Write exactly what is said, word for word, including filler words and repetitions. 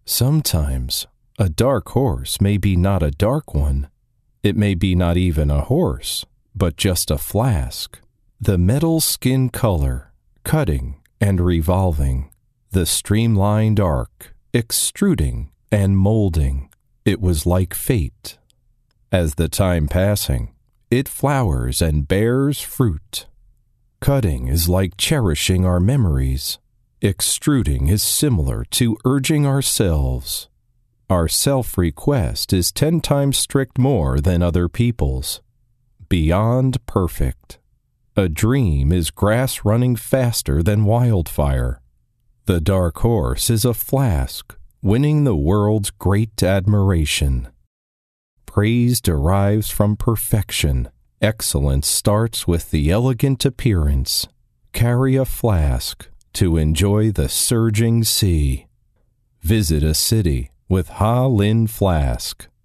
Sometimes a dark horse may be not a dark one. It may be not even a horse, but just a flask. The metal skin color, cutting and revolving, the streamlined arc, extruding and molding. It was like fate. As the time passing, it flowers and bears fruit. Cutting is like cherishing our memories. Extruding is similar to urging ourselves. Our self-request is ten times strict more than other people's. Beyond perfect. A dream is grass running faster than wildfire. The dark horse is a flask, winning the world's great admiration. Praise derives from perfection. Excellence starts with the elegant appearance. Carry a flask to enjoy the surging sea. Visit a city with Ha Lin Flask.